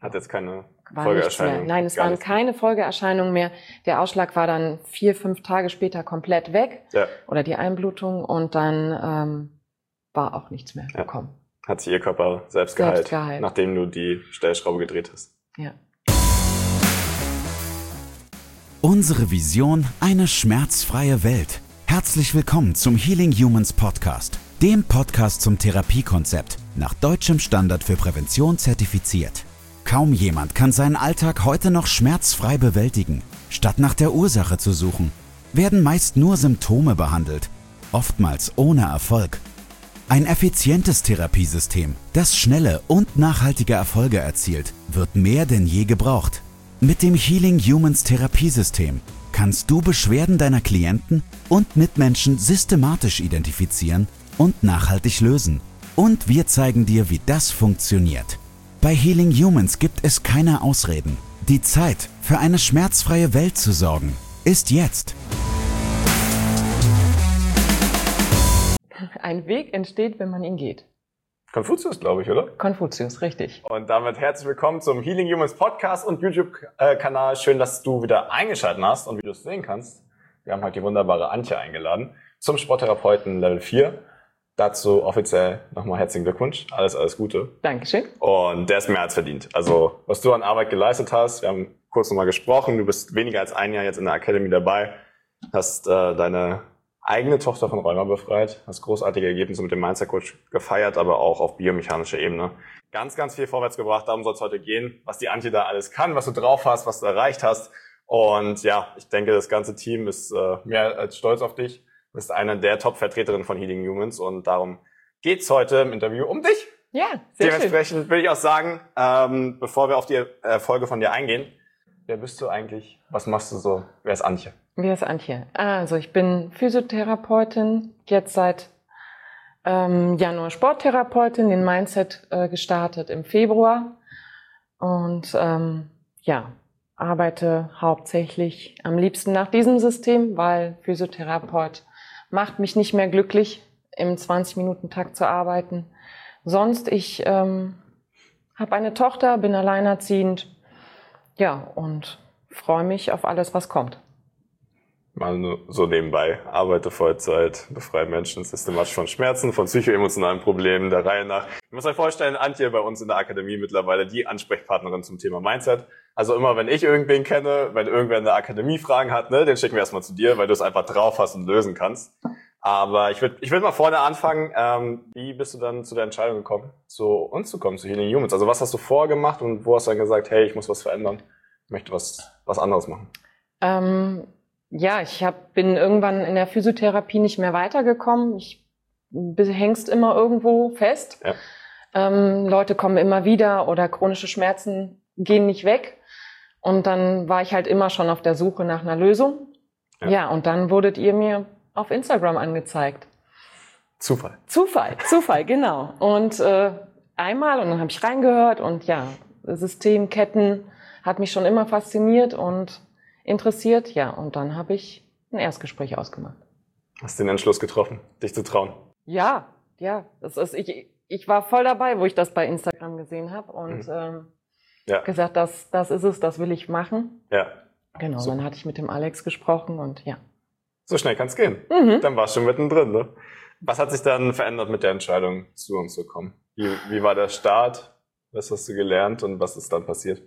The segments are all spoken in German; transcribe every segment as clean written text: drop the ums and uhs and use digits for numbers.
Hat jetzt keine War Folgeerscheinung? Nein, es waren keine Folgeerscheinungen mehr. Der Ausschlag war dann 4-5 Tage später komplett weg. Ja. Oder die Einblutung. Und dann war auch nichts mehr gekommen. Hat sich ihr Körper selbst geheilt, nachdem du die Stellschraube gedreht hast. Ja. Unsere Vision: eine schmerzfreie Welt. Herzlich willkommen zum Healing Humans Podcast, dem Podcast zum Therapiekonzept, nach deutschem Standard für Prävention zertifiziert. Kaum jemand kann seinen Alltag heute noch schmerzfrei bewältigen. Statt nach der Ursache zu suchen, werden meist nur Symptome behandelt, oftmals ohne Erfolg. Ein effizientes Therapiesystem, das schnelle und nachhaltige Erfolge erzielt, wird mehr denn je gebraucht. Mit dem Healing Humans Therapiesystem kannst du Beschwerden deiner Klienten und Mitmenschen systematisch identifizieren und nachhaltig lösen. Und wir zeigen dir, wie das funktioniert. Bei Healing Humans gibt es keine Ausreden. Die Zeit, für eine schmerzfreie Welt zu sorgen, ist jetzt. Ein Weg entsteht, wenn man ihn geht. Konfuzius, glaube ich, oder? Konfuzius, richtig. Und damit herzlich willkommen zum Healing Humans Podcast und YouTube-Kanal. Schön, dass du wieder eingeschaltet hast. Und wie du es sehen kannst, wir haben heute die wunderbare Antje eingeladen zum Sporttherapeuten Level 4. Dazu offiziell nochmal herzlichen Glückwunsch. Alles Gute. Dankeschön. Und der ist mehr als verdient. Also, was du an Arbeit geleistet hast, wir haben kurz nochmal gesprochen, du bist weniger als ein Jahr jetzt in der Academy dabei, hast deine eigene Tochter von Rheuma befreit, hast großartige Ergebnisse mit dem Mindset-Coach gefeiert, aber auch auf biomechanischer Ebene. Ganz, ganz viel vorwärts gebracht, darum soll es heute gehen, was die Antje da alles kann, was du drauf hast, was du erreicht hast. Und ja, ich denke, das ganze Team ist mehr als stolz auf dich. Du bist eine der Top-Vertreterinnen von Healing Humans und darum geht's heute im Interview um dich. Ja, sehr schön. Dementsprechend will ich auch sagen, bevor wir auf die Erfolge von dir eingehen, wer bist du eigentlich? Was machst du so? Wer ist Antje? Wer ist Antje? Also ich bin Physiotherapeutin, jetzt seit Januar Sporttherapeutin, den Mindset gestartet im Februar und arbeite hauptsächlich am liebsten nach diesem System, weil Physiotherapeut macht mich nicht mehr glücklich, im 20-Minuten-Takt zu arbeiten. Sonst, ich habe eine Tochter, bin alleinerziehend, und freue mich auf alles, was kommt. Mal nur so nebenbei, arbeite Vollzeit, befreie Menschen systematisch von Schmerzen, von psychoemotionalen Problemen, der Reihe nach. Ich muss euch vorstellen, Antje bei uns in der Akademie mittlerweile die Ansprechpartnerin zum Thema Mindset. Also immer, wenn ich irgendwen kenne, wenn irgendwer in der Akademie Fragen hat, den schicken wir erstmal zu dir, weil du es einfach drauf hast und lösen kannst. Aber ich würd mal vorne anfangen. Wie bist du dann zu der Entscheidung gekommen, zu uns zu kommen, zu Healing Humans? Also was hast du vorgemacht und wo hast du dann gesagt, hey, ich muss was verändern, ich möchte was anderes machen? Ich bin irgendwann in der Physiotherapie nicht mehr weitergekommen. Du hängst immer irgendwo fest. Ja. Leute kommen immer wieder oder chronische Schmerzen gehen nicht weg. Und dann war ich halt immer schon auf der Suche nach einer Lösung. Ja, und dann wurdet ihr mir auf Instagram angezeigt. Zufall, genau. Und einmal und dann habe ich reingehört und Systemketten hat mich schon immer fasziniert und interessiert, und dann habe ich ein Erstgespräch ausgemacht. Hast den Entschluss getroffen, dich zu trauen? Ja, ich war voll dabei, wo ich das bei Instagram gesehen habe und gesagt, das ist es, das will ich machen. Ja. Genau, so. Dann hatte ich mit dem Alex gesprochen und So schnell kann es gehen. Dann warst du schon mittendrin, ne? Was hat sich dann verändert mit der Entscheidung, zu uns zu kommen? Wie war der Start? Was hast du gelernt und was ist dann passiert?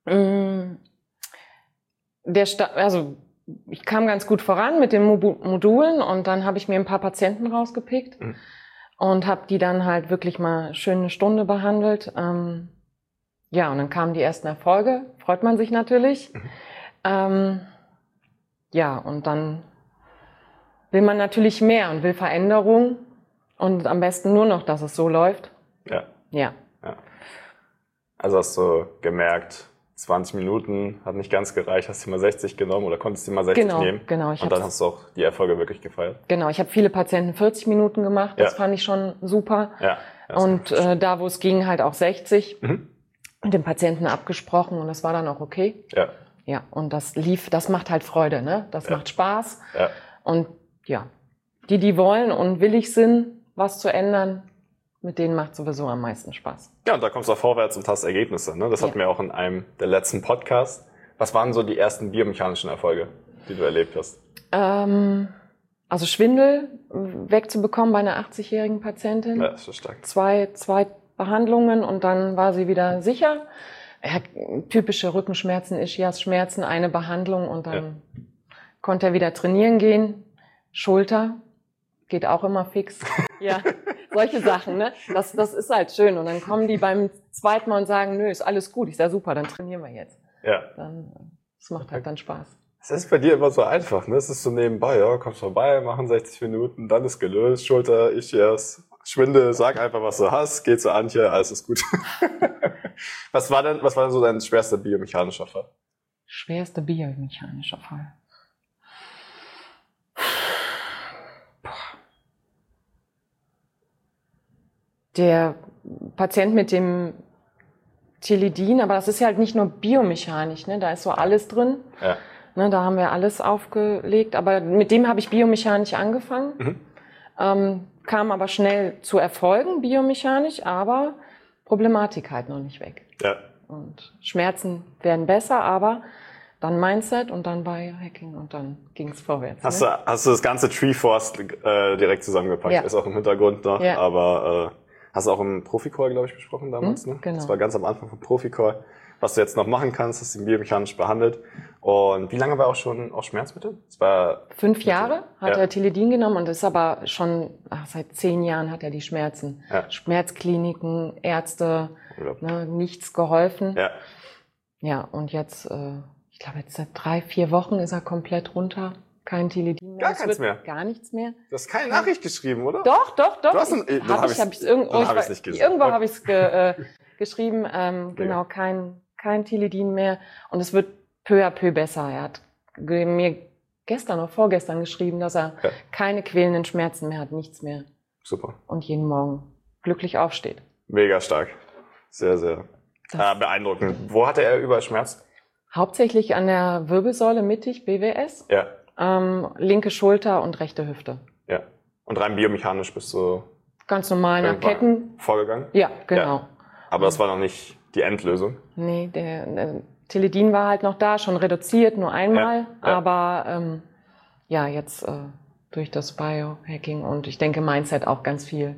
Ich kam ganz gut voran mit den Modulen und dann habe ich mir ein paar Patienten rausgepickt und habe die dann halt wirklich mal schön eine Stunde behandelt. Und dann kamen die ersten Erfolge, freut man sich natürlich. Und dann will man natürlich mehr und will Veränderung und am besten nur noch, dass es so läuft. Ja. Also hast du gemerkt, 20 Minuten hat nicht ganz gereicht, hast du mal 60 genommen oder konntest du mal 60 nehmen? Genau. Und dann hast du auch die Erfolge wirklich gefeiert? Genau, ich habe viele Patienten 40 Minuten gemacht, das fand ich schon super. Ja. Und da, wo es ging, halt auch 60. Mit dem Patienten abgesprochen und das war dann auch okay. Ja, und das macht halt Freude, ne? Das macht Spaß. Und die wollen und willig sind, was zu ändern, mit denen macht sowieso am meisten Spaß. Ja, und da kommst du auch vorwärts und hast Ergebnisse. Ne? Das hatten wir auch in einem der letzten Podcasts. Was waren so die ersten biomechanischen Erfolge, die du erlebt hast? Also Schwindel wegzubekommen bei einer 80-jährigen Patientin. Ja, das ist stark. Zwei Behandlungen und dann war sie wieder sicher. Er hat typische Rückenschmerzen, Ischias-Schmerzen, eine Behandlung und dann konnte er wieder trainieren gehen. Schulter geht auch immer fix. Ja, solche Sachen, ne? Das ist halt schön. Und dann kommen die beim zweiten Mal und sagen, nö, ist alles gut. Ich sage, super, dann trainieren wir jetzt. Ja. Das macht halt dann Spaß. Es ist bei dir immer so einfach, ne? Es ist so nebenbei, ja, kommst vorbei, machen 60 Minuten, dann ist gelöst, Schulter, Ischias, Schwindel, sag einfach, was du hast, geh zu Antje, alles ist gut. Was war denn so dein schwerster biomechanischer Fall? Schwerster biomechanischer Fall. Der Patient mit dem Tilidin, aber das ist ja halt nicht nur biomechanisch, ne? Da ist so alles drin. Ja. Ne, da haben wir alles aufgelegt, aber mit dem habe ich biomechanisch angefangen, kam aber schnell zu Erfolgen biomechanisch, aber Problematik halt noch nicht weg. Ja. Und Schmerzen werden besser, aber dann Mindset und dann Biohacking und dann ging es vorwärts. Hast du das ganze Treeforce direkt zusammengepackt? Ja. Ist auch im Hintergrund noch, Ja. aber hast du auch im Profi-Call, glaube ich, besprochen damals, ne? Genau. Das war ganz am Anfang vom Profi-Call. Was du jetzt noch machen kannst, hast du ihn biomechanisch behandelt. Und wie lange war er auch schon auf Schmerzmittel? Das war 5 Jahre hat er Tilidin genommen und ist aber schon, seit 10 Jahren hat er die Schmerzen. Ja. Schmerzkliniken, Ärzte, ne, nichts geholfen. Ja. Ja, und jetzt, ich glaube, jetzt seit 3-4 Wochen ist er komplett runter. Kein Tilidin mehr. Gar keins mehr? Gar nichts mehr. Du hast keine Nachricht geschrieben, oder? Doch. Du hast Irgendwo habe ich es geschrieben. Genau, kein Tilidin mehr. Und es wird peu à peu besser. Er hat mir gestern oder vorgestern geschrieben, dass er keine quälenden Schmerzen mehr hat, nichts mehr. Super. Und jeden Morgen glücklich aufsteht. Mega stark. Sehr, sehr beeindruckend. Wo hatte er überall Schmerz? Hauptsächlich an der Wirbelsäule mittig, BWS. Ja. Linke Schulter und rechte Hüfte. Ja. Und rein biomechanisch bist du ganz normal nach Ketten vorgegangen? Ja, genau. Ja. Aber das war noch nicht die Endlösung? Nee, der Tilidin war halt noch da, schon reduziert, nur einmal. Aber jetzt durch das Biohacking und ich denke Mindset auch ganz viel.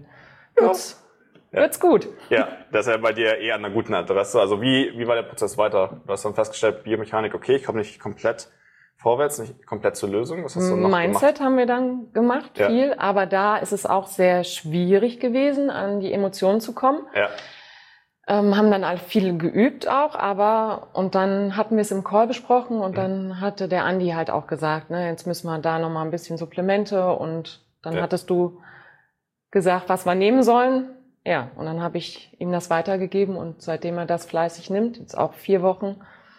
Wird's gut. Ja, das ist ja bei dir eher an einer guten Adresse. Also wie war der Prozess weiter? Du hast dann festgestellt, Biomechanik, okay, ich komme nicht komplett vorwärts, nicht komplett zur Lösung. Was hast du noch Mindset gemacht? haben wir dann gemacht, viel. Aber da ist es auch sehr schwierig gewesen, an die Emotionen zu kommen. Ja. Haben dann all viel geübt auch, und dann hatten wir es im Call besprochen und dann hatte der Andi halt auch gesagt, ne, jetzt müssen wir da nochmal ein bisschen Supplemente und dann hattest du gesagt, was wir nehmen sollen. Ja, und dann habe ich ihm das weitergegeben und seitdem er das fleißig nimmt, jetzt auch 4 Wochen,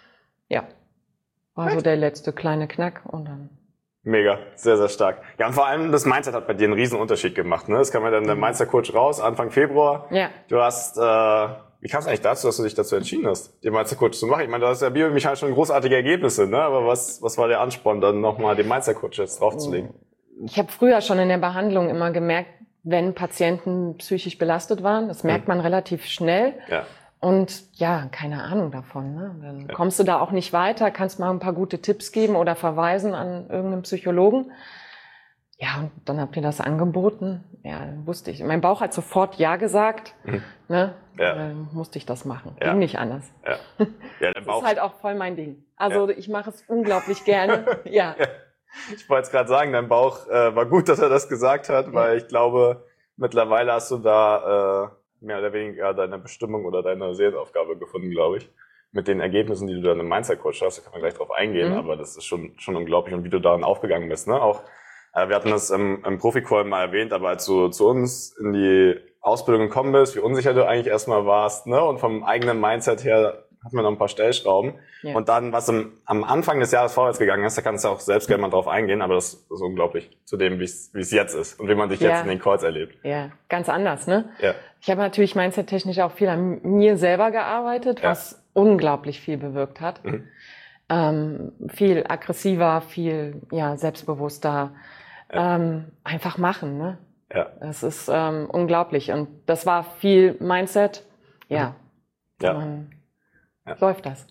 war so der letzte kleine Knack und dann. Mega, sehr, sehr stark. Ja, und vor allem das Mindset hat bei dir einen riesen Unterschied gemacht, ne? Das kam ja dann der Mindset-Coach raus, Anfang Februar. Ja. Du hast, wie kam es eigentlich dazu, dass du dich dazu entschieden hast, den Mindset-Coach zu machen? Ich meine, du hast ja biomechanisch schon großartige Ergebnisse, ne? Aber was war der Ansporn, dann nochmal den Mindset-Coach jetzt draufzulegen? Ich habe früher schon in der Behandlung immer gemerkt, wenn Patienten psychisch belastet waren, das merkt man relativ schnell. Ja. Und keine Ahnung davon. Ne? Dann kommst du da auch nicht weiter, kannst mal ein paar gute Tipps geben oder verweisen an irgendeinen Psychologen. Ja, und dann habt ihr das angeboten. Ja, dann wusste ich. Mein Bauch hat sofort Ja gesagt. Ne? Dann musste ich das machen. Ging nicht anders. Ja. Ja, dein Bauch. Das ist halt auch voll mein Ding. Also ich mache es unglaublich gerne. Ja. Ich wollte jetzt gerade sagen, dein Bauch war gut, dass er das gesagt hat, weil ich glaube, mittlerweile hast du da mehr oder weniger deine Bestimmung oder deine Seelenaufgabe gefunden, glaube ich. Mit den Ergebnissen, die du dann im Mindset-Coach hast, da kann man gleich drauf eingehen, aber das ist schon unglaublich und wie du daran aufgegangen bist, ne? Auch, wir hatten das im Profi-Call mal erwähnt, aber als du zu uns in die Ausbildung gekommen bist, wie unsicher du eigentlich erstmal warst, ne? Und vom eigenen Mindset her hatten wir noch ein paar Stellschrauben. Ja. Und dann, was am Anfang des Jahres vorwärts gegangen ist, da kannst du auch selbst gerne mal drauf eingehen, aber das ist unglaublich zu dem, wie es jetzt ist und wie man dich jetzt in den Calls erlebt. Ja, ganz anders, ne? Ja. Ich habe natürlich mindset-technisch auch viel an mir selber gearbeitet, was unglaublich viel bewirkt hat. Viel aggressiver, viel selbstbewusster. Einfach machen, ne? Ja. Es ist unglaublich. Und das war viel Mindset. Ja. Läuft das.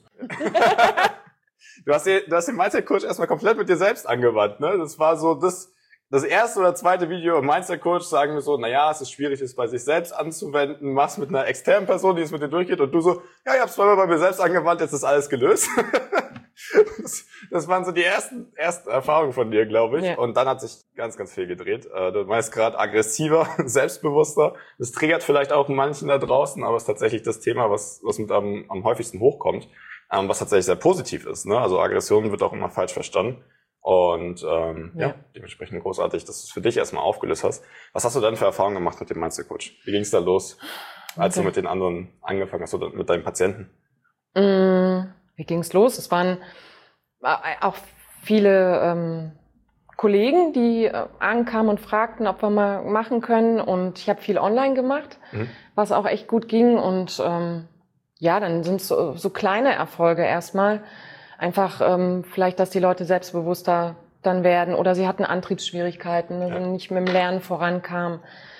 Du hast den Mindset-Coach erstmal komplett mit dir selbst angewandt, ne? Das war so das erste oder zweite Video im Mindset-Coach, sagen wir so, naja, es ist schwierig, es bei sich selbst anzuwenden, machst mit einer externen Person, die es mit dir durchgeht, und du so, ja, ich hab's zweimal bei mir selbst angewandt, jetzt ist alles gelöst. Das waren so die ersten Erfahrungen von dir, glaube ich. Ja. Und dann hat sich ganz, ganz viel gedreht. Du meinst gerade aggressiver, selbstbewusster. Das triggert vielleicht auch manchen da draußen, aber es ist tatsächlich das Thema, was mit am häufigsten hochkommt, was tatsächlich sehr positiv ist, ne? Also Aggression wird auch immer falsch verstanden. Und dementsprechend großartig, dass du es für dich erstmal aufgelöst hast. Was hast du dann für Erfahrungen gemacht mit dem Mindset-Coach? Wie ging es da los, als du mit den anderen angefangen hast oder mit deinen Patienten? Wie ging es los? Es waren auch viele Kollegen, die ankamen und fragten, ob wir mal machen können. Und ich habe viel online gemacht, was auch echt gut ging. Und dann sind es so kleine Erfolge erstmal. Einfach vielleicht, dass die Leute selbstbewusster dann werden oder sie hatten Antriebsschwierigkeiten, nicht mit dem Lernen vorankamen.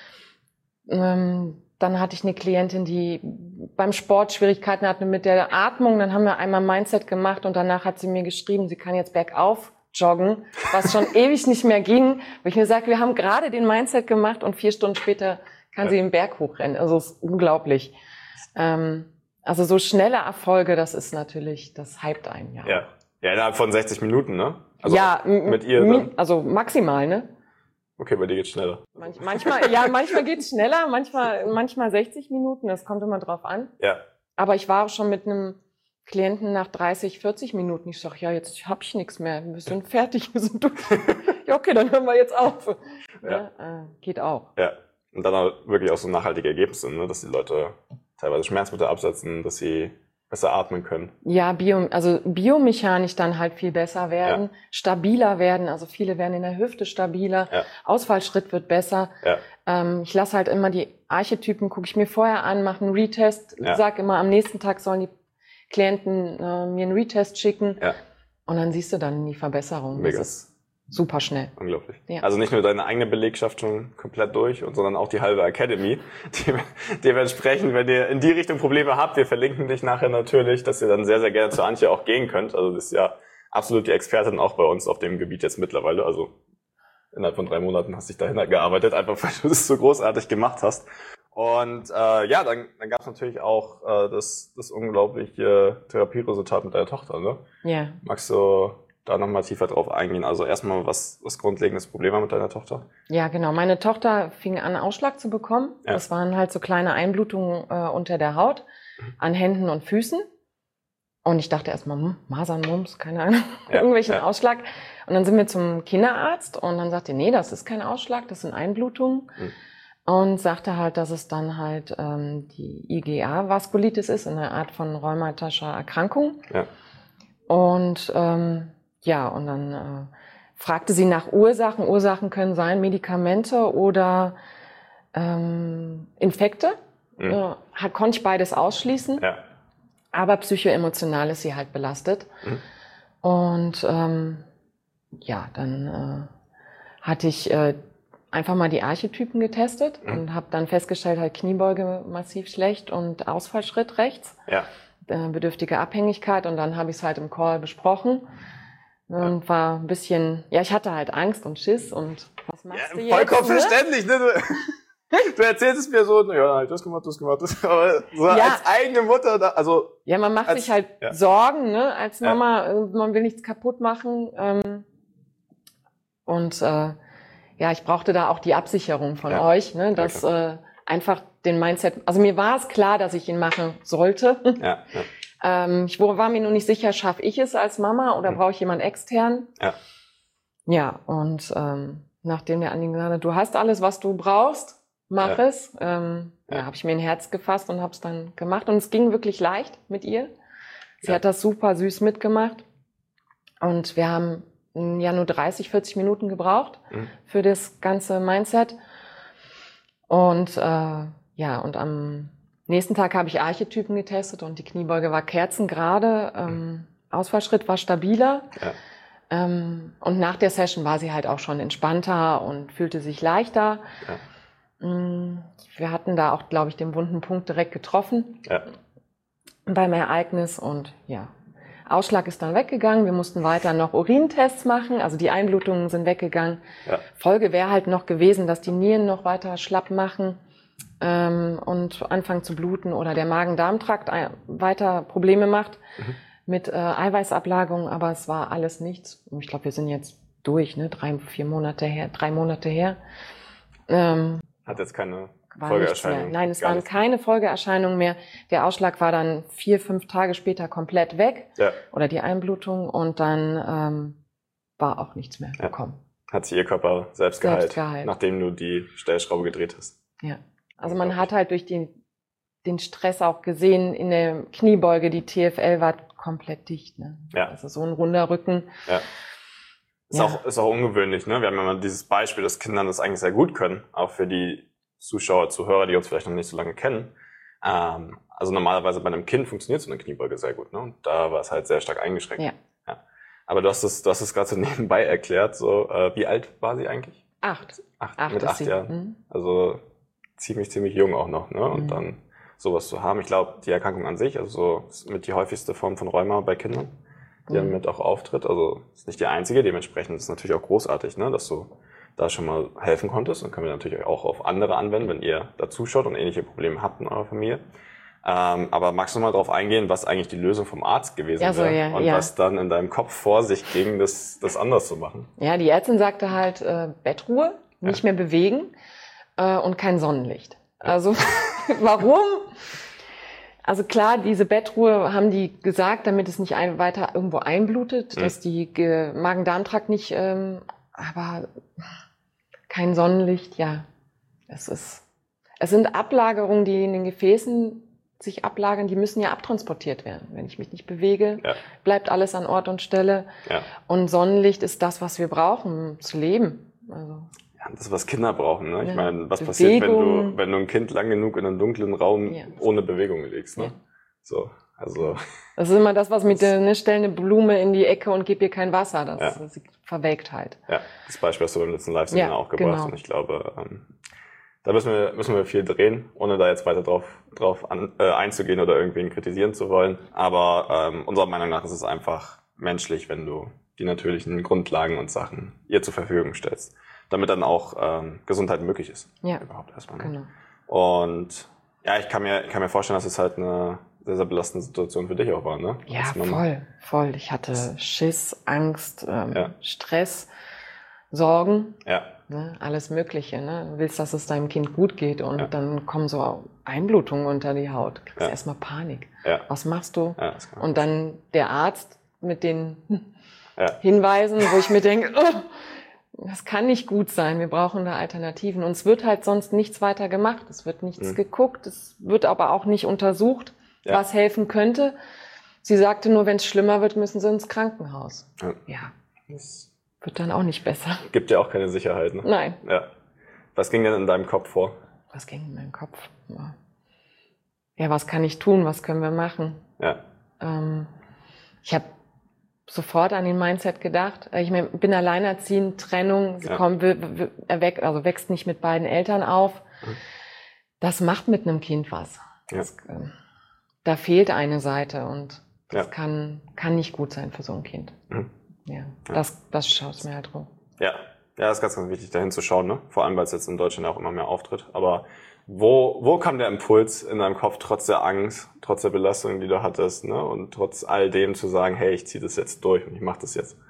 Dann hatte ich eine Klientin, die beim Sport Schwierigkeiten hatte mit der Atmung. Dann haben wir einmal Mindset gemacht und danach hat sie mir geschrieben, sie kann jetzt bergauf joggen, was schon ewig nicht mehr ging. Wo ich mir sage, wir haben gerade den Mindset gemacht und 4 Stunden später kann sie den Berg hochrennen. Also es ist unglaublich. Also so schnelle Erfolge, das ist natürlich, das hypt einen, ja. Ja, innerhalb von 60 Minuten, ne? Also ja, mit ihr dann? Also maximal, ne? Okay, bei dir geht's schneller. Manchmal geht's schneller, manchmal 60 Minuten, das kommt immer drauf an. Ja. Aber ich war auch schon mit einem Klienten nach 30, 40 Minuten. Ich sag, ja, jetzt hab ich nichts mehr, wir sind fertig, wir sind durch. Ja, okay, dann hören wir jetzt auf. Geht auch. Ja, und dann auch wirklich auch so nachhaltige Ergebnisse, ne? Dass die Leute teilweise Schmerzmittel absetzen, dass sie besser atmen können. Ja, biomechanisch dann halt viel besser werden, stabiler werden. Also viele werden in der Hüfte stabiler, Ausfallschritt wird besser. Ja. Ich lasse halt immer die Archetypen, gucke ich mir vorher an, mache einen Retest, sag immer, am nächsten Tag sollen die Klienten mir einen Retest schicken. Ja. Und dann siehst du dann die Verbesserung. Mega. Das ist super schnell. Unglaublich. Ja. Also nicht nur deine eigene Belegschaft schon komplett durch, sondern auch die halbe Academy. Dementsprechend, wenn ihr in die Richtung Probleme habt, wir verlinken dich nachher natürlich, dass ihr dann sehr, sehr gerne zu Antje auch gehen könnt. Also das ist ja absolut die Expertin auch bei uns auf dem Gebiet jetzt mittlerweile. Also innerhalb von 3 Monaten hast du dich dahin gearbeitet, einfach weil du das so großartig gemacht hast. Und dann gab es natürlich auch das unglaubliche Therapieresultat mit deiner Tochter, ne? Ja. Magst du da nochmal tiefer drauf eingehen? Also erstmal, was grundlegendes Problem war mit deiner Tochter? Ja, genau. Meine Tochter fing an, Ausschlag zu bekommen. Ja. Das waren halt so kleine Einblutungen unter der Haut, an Händen und Füßen. Und ich dachte erstmal, Masern, Mumps, keine Ahnung, irgendwelchen Ausschlag. Und dann sind wir zum Kinderarzt und dann sagte er, nee, das ist kein Ausschlag, das sind Einblutungen. Und sagte halt, dass es dann halt die IgA-Vaskulitis ist, eine Art von rheumatischer Erkrankung. Ja. Und und dann fragte sie nach Ursachen. Ursachen können sein Medikamente oder Infekte. Konnte ich beides ausschließen. Ja. Aber psychoemotional ist sie halt belastet. Und dann hatte ich einfach mal die Archetypen getestet und habe dann festgestellt, halt Kniebeuge massiv schlecht und Ausfallschritt rechts. Ja. Bedürftige Abhängigkeit, und dann habe ich es halt im Call besprochen und war ein bisschen, ich hatte halt Angst und Schiss und was machst du jetzt? Vollkommen verständlich, ne? Du erzählst es mir so, das gemacht, aber so als eigene Mutter, also. Ja, man macht sich halt Sorgen, ne, als Mama, man will nichts kaputt machen, ich brauchte da auch die Absicherung von euch, ne, dass einfach den Mindset, also mir war es klar, dass ich ihn machen sollte. Ich war mir nur nicht sicher, schaffe ich es als Mama oder brauche ich jemand extern? Ja, und nachdem der Andi gesagt hat, du hast alles, was du brauchst, mach es, habe ich mir ein Herz gefasst und habe es dann gemacht. Und es ging wirklich leicht mit ihr. Sie hat das super süß mitgemacht. Und wir haben nur 30, 40 Minuten gebraucht für das ganze Mindset. Und und am nächsten Tag habe ich Archetypen getestet und die Kniebeuge war kerzengerade, Ausfallschritt war stabiler. Und nach der Session war sie halt auch schon entspannter und fühlte sich leichter. Ja. Wir hatten da auch, glaube ich, den wunden Punkt direkt getroffen beim Ereignis. Und ja, Ausschlag ist dann weggegangen. Wir mussten weiter noch Urintests machen. Also die Einblutungen sind weggegangen. Ja. Folge wäre halt noch gewesen, dass die Nieren noch weiter schlapp machen und anfangen zu bluten oder der Magen-Darm-Trakt weiter Probleme macht. Mit Eiweißablagerung, aber es war alles nichts. Ich glaube, wir sind jetzt durch, ne? 3 Monate her. Hat jetzt keine Folgeerscheinungen? Nein, es waren keine Folgeerscheinungen mehr. Der Ausschlag war dann 4-5 Tage später komplett weg. Ja. Oder die Einblutung. Und dann war auch nichts mehr gekommen. Hat sich ihr Körper selbst geheilt, nachdem du die Stellschraube gedreht hast. Ja. Also man hat halt durch den Stress auch gesehen, in der Kniebeuge, die TFL war komplett dicht. Ne? Ja. Also so ein runder Rücken. Ja. Ist auch ungewöhnlich. Ne? Wir haben ja mal dieses Beispiel, dass Kinder das eigentlich sehr gut können. Auch für die Zuschauer, Zuhörer, die uns vielleicht noch nicht so lange kennen. Also normalerweise bei einem Kind funktioniert so eine Kniebeuge sehr gut. Ne? Und da war es halt sehr stark eingeschränkt. Ja. Ja. Aber du hast es gerade so nebenbei erklärt. So, wie alt war sie eigentlich? 8. Mit 8 Jahren. Also ziemlich jung auch noch. Ne? Und dann sowas zu haben. Ich glaube, die Erkrankung an sich, also so mit die häufigste Form von Rheuma bei Kindern, die damit auch auftritt. Also ist nicht die einzige, dementsprechend ist es natürlich auch großartig, ne, dass du da schon mal helfen konntest. Und können wir natürlich auch auf andere anwenden, wenn ihr da zuschaut und ähnliche Probleme habt in eurer Familie. Aber magst du mal drauf eingehen, was eigentlich die Lösung vom Arzt gewesen wäre und was dann in deinem Kopf vor sich ging, das anders zu machen? Ja, die Ärztin sagte halt Bettruhe, nicht mehr bewegen und kein Sonnenlicht. Also warum? Also klar, diese Bettruhe haben die gesagt, damit es nicht weiter irgendwo einblutet, dass die Magen-Darm-Trakt nicht, aber kein Sonnenlicht, ja. Es sind Ablagerungen, die in den Gefäßen sich ablagern, die müssen ja abtransportiert werden. Wenn ich mich nicht bewege, bleibt alles an Ort und Stelle. Ja. Und Sonnenlicht ist das, was wir brauchen, um zu leben. Also das, was Kinder brauchen. Ne? Ich meine, was passiert, wenn du ein Kind lang genug in einem dunklen Raum ohne Bewegung legst? Ne? Ja. So, also. Das ist immer das, was mit stell eine Blume in die Ecke und gib ihr kein Wasser. Das verwelkt halt. Ja, das Beispiel hast du beim letzten Livestream auch gebracht. Genau. Und ich glaube, da müssen wir viel drehen, ohne da jetzt weiter drauf einzugehen oder irgendwen kritisieren zu wollen. Aber unserer Meinung nach ist es einfach menschlich, wenn du die natürlichen Grundlagen und Sachen ihr zur Verfügung stellst, damit dann auch Gesundheit möglich ist. Ja, überhaupt erstmal. Genau. Und ja, ich kann mir vorstellen, dass es halt eine sehr, sehr belastende Situation für dich auch war, ne? Ja, voll. Ich hatte Schiss, Angst, Stress, Sorgen, ne? Alles Mögliche. Ne? Du willst, dass es deinem Kind gut geht und dann kommen so Einblutungen unter die Haut. Du kriegst erstmal Panik. Ja. Was machst du? Ja, und dann der Arzt mit den Hinweisen, wo ich mir denke, das kann nicht gut sein, wir brauchen da Alternativen. Und es wird halt sonst nichts weiter gemacht, es wird nichts geguckt, es wird aber auch nicht untersucht, was helfen könnte. Sie sagte nur, wenn es schlimmer wird, müssen sie ins Krankenhaus. Ja, das wird dann auch nicht besser. Gibt ja auch keine Sicherheit, ne? Nein. Ja. Was ging denn in deinem Kopf vor? Was ging in meinem Kopf? Ja, was kann ich tun, was können wir machen? Ja. Ich habe sofort an den Mindset gedacht. Ich bin alleinerziehend, Trennung, sie wächst nicht mit beiden Eltern auf. Das macht mit einem Kind was. Ja. Da fehlt eine Seite und das kann nicht gut sein für so ein Kind. Ja, das schaut mir halt rum. Ja, das ist ganz, ganz wichtig, dahin zu schauen, ne? Vor allem, weil es jetzt in Deutschland auch immer mehr auftritt. Aber wo kam der Impuls in deinem Kopf, trotz der Angst, trotz der Belastung, die du hattest, ne? Und trotz all dem zu sagen, hey, ich ziehe das jetzt durch und ich mache das jetzt?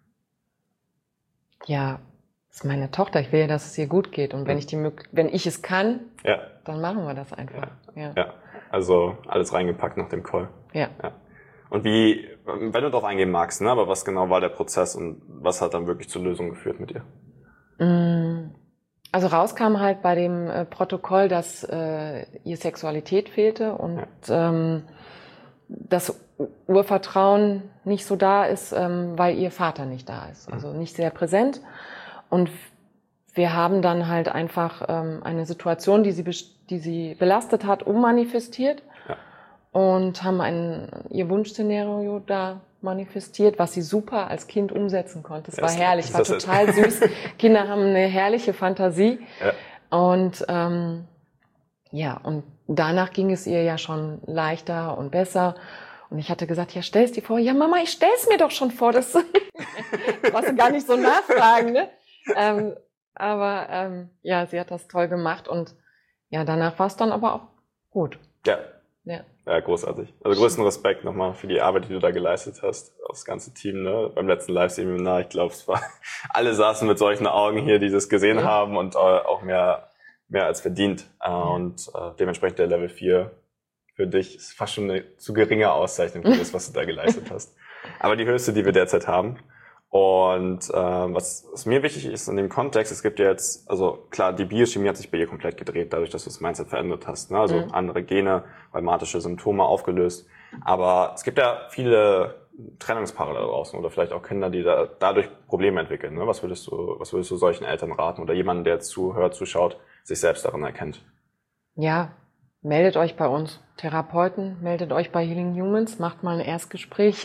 Ja, das ist meine Tochter. Ich will ja, dass es ihr gut geht. Und wenn ich es kann, dann machen wir das einfach. Ja. Also alles reingepackt nach dem Call. Ja. Und wenn du darauf eingehen magst, ne? Aber was genau war der Prozess und was hat dann wirklich zur Lösung geführt mit dir? Also rauskam halt bei dem Protokoll, dass ihr Sexualität fehlte und das Urvertrauen nicht so da ist, weil ihr Vater nicht da ist. Also nicht sehr präsent. Und wir haben dann halt einfach eine Situation, die sie belastet hat, ummanifestiert. Ja. und haben ihr Wunschszenario da manifestiert, was sie super als Kind umsetzen konnte. Es war herrlich, war total süß. Kinder haben eine herrliche Fantasie. Ja. Und und danach ging es ihr ja schon leichter und besser. Und ich hatte gesagt, ja, stell's dir vor. Ja, Mama, ich stell's mir doch schon vor. Das brauchst du gar nicht so nachfragen, ne? Sie hat das toll gemacht. Und ja, danach war es dann aber auch gut. Ja, großartig. Also größten Respekt nochmal für die Arbeit, die du da geleistet hast. Auch das ganze Team, ne? Beim letzten Live-Seminar, ich glaube, alle saßen mit solchen Augen hier, die das gesehen haben und auch mehr als verdient. Und dementsprechend der Level 4 für dich ist fast schon eine zu geringe Auszeichnung für das, was du da geleistet hast. Aber die höchste, die wir derzeit haben. Und was mir wichtig ist in dem Kontext, es gibt ja jetzt, also klar, die Biochemie hat sich bei ihr komplett gedreht, dadurch, dass du das Mindset verändert hast. Ne? Also andere Gene, rheumatische Symptome aufgelöst. Aber es gibt ja viele Trennungspaare da draußen oder vielleicht auch Kinder, die dadurch Probleme entwickeln. Ne? Was würdest du solchen Eltern raten oder jemanden, der zuhört, zuschaut, sich selbst darin erkennt? Ja, meldet euch bei uns. Therapeuten, meldet euch bei Healing Humans, macht mal ein Erstgespräch.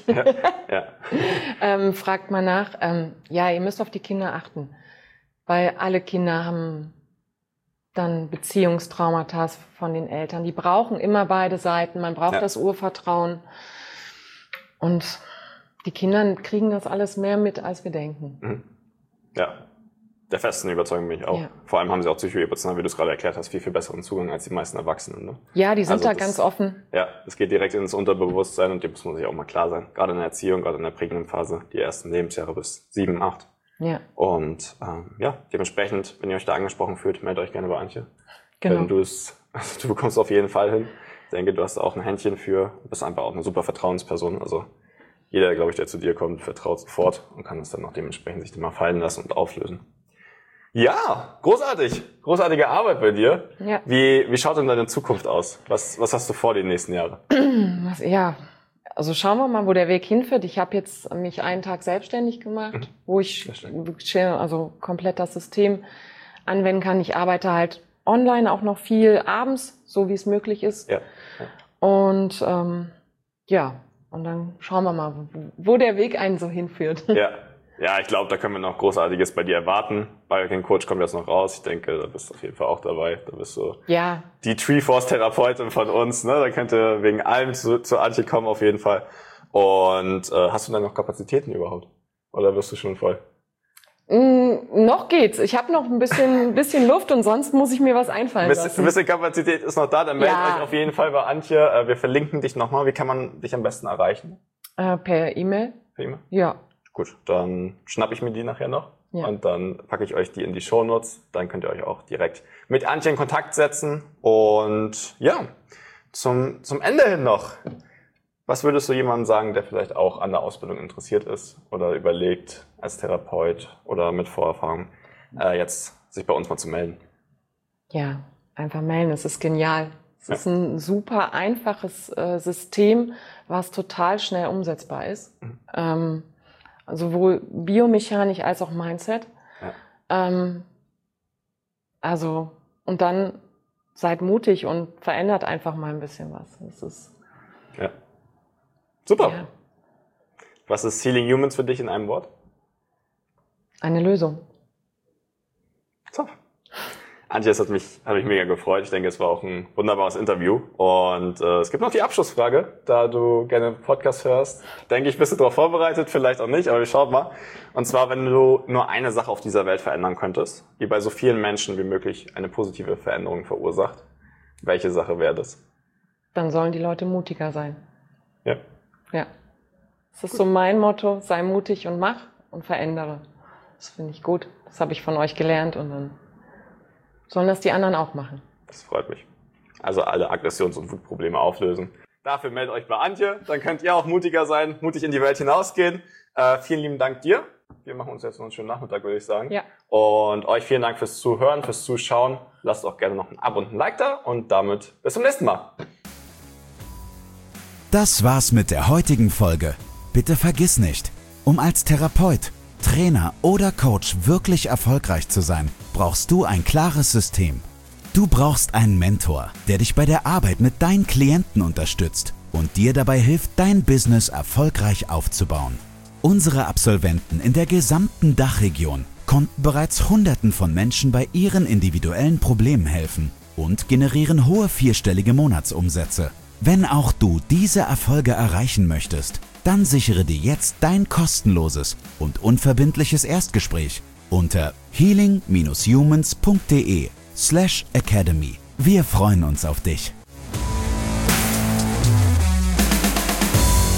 Fragt mal nach. Ihr müsst auf die Kinder achten, weil alle Kinder haben dann Beziehungstraumata von den Eltern. Die brauchen immer beide Seiten. Man braucht das Urvertrauen. Und die Kinder kriegen das alles mehr mit, als wir denken. Ja. Der festen Überzeugung bin ich auch. Ja. Vor allem haben sie auch psychoemotional, wie du es gerade erklärt hast, viel, viel besseren Zugang als die meisten Erwachsenen. Ne? Ja, die sind ganz offen. Ja, es geht direkt ins Unterbewusstsein und dem muss man sich auch mal klar sein. Gerade in der Erziehung, gerade in der prägenden Phase, die ersten Lebensjahre bis 7, 8. Ja. Und dementsprechend, wenn ihr euch da angesprochen fühlt, meldet euch gerne bei Antje. Genau. Du bekommst auf jeden Fall hin. Ich denke, du hast auch ein Händchen für, du bist einfach auch eine super Vertrauensperson. Also jeder, glaube ich, der zu dir kommt, vertraut sofort und kann es dann auch dementsprechend sich mal fallen lassen und auflösen. Ja, großartig. Großartige Arbeit bei dir. Ja. Wie schaut denn deine Zukunft aus? Was hast du vor die nächsten Jahre? Also schauen wir mal, wo der Weg hinführt. Ich habe jetzt mich einen Tag selbstständig gemacht, wo ich komplett das System anwenden kann. Ich arbeite halt online auch noch viel abends, so wie es möglich ist. Ja. Und und dann schauen wir mal, wo der Weg einen so hinführt. Ja, ich glaube, da können wir noch Großartiges bei dir erwarten. Biohacking Coach kommt jetzt noch raus. Ich denke, da bist du auf jeden Fall auch dabei. Da bist du die Treeforce-Therapeutin von uns. Ne? Da könnt ihr wegen allem zu Antje kommen auf jeden Fall. Und hast du dann noch Kapazitäten überhaupt? Oder wirst du schon voll? Noch geht's. Ich habe noch ein bisschen Luft und sonst muss ich mir was einfallen lassen. Ein bisschen Kapazität ist noch da. Dann meldet euch auf jeden Fall bei Antje. Wir verlinken dich nochmal. Wie kann man dich am besten erreichen? Per E-Mail. Per E-Mail? Ja. Gut, dann schnappe ich mir die nachher noch und dann packe ich euch die in die Shownotes. Dann könnt ihr euch auch direkt mit Antje in Kontakt setzen. Und zum Ende hin noch, was würdest du jemandem sagen, der vielleicht auch an der Ausbildung interessiert ist oder überlegt, als Therapeut oder mit Vorerfahrung, jetzt sich bei uns mal zu melden? Ja, einfach melden, es ist genial. Es ist ein super einfaches System, was total schnell umsetzbar ist. Sowohl biomechanisch als auch Mindset. Und dann seid mutig und verändert einfach mal ein bisschen was. Das ist super. Ja. Was ist Healing Humans für dich in einem Wort? Eine Lösung. Top. Antje, es hat mich mega gefreut. Ich denke, es war auch ein wunderbares Interview. Und es gibt noch die Abschlussfrage, da du gerne Podcast hörst. Denke ich, bist du darauf vorbereitet, vielleicht auch nicht, aber wir schauen mal. Und zwar, wenn du nur eine Sache auf dieser Welt verändern könntest, die bei so vielen Menschen wie möglich eine positive Veränderung verursacht, welche Sache wäre das? Dann sollen die Leute mutiger sein. Ja. Das ist so mein Motto, sei mutig und mach und verändere. Das finde ich gut. Das habe ich von euch gelernt und dann sollen das die anderen auch machen. Das freut mich. Also alle Aggressions- und Wutprobleme auflösen. Dafür meldet euch bei Antje, dann könnt ihr auch mutiger sein, mutig in die Welt hinausgehen. Vielen lieben Dank dir. Wir machen uns jetzt noch einen schönen Nachmittag, würde ich sagen. Ja. Und euch vielen Dank fürs Zuhören, fürs Zuschauen. Lasst auch gerne noch ein Abo und ein Like da und damit bis zum nächsten Mal. Das war's mit der heutigen Folge. Bitte vergiss nicht, um als Therapeut, Trainer oder Coach wirklich erfolgreich zu sein, brauchst du ein klares System. Du brauchst einen Mentor, der dich bei der Arbeit mit deinen Klienten unterstützt und dir dabei hilft, dein Business erfolgreich aufzubauen. Unsere Absolventen in der gesamten Dachregion konnten bereits Hunderten von Menschen bei ihren individuellen Problemen helfen und generieren hohe vierstellige Monatsumsätze. Wenn auch du diese Erfolge erreichen möchtest, dann sichere dir jetzt dein kostenloses und unverbindliches Erstgespräch unter healing-humans.de/academy. Wir freuen uns auf dich.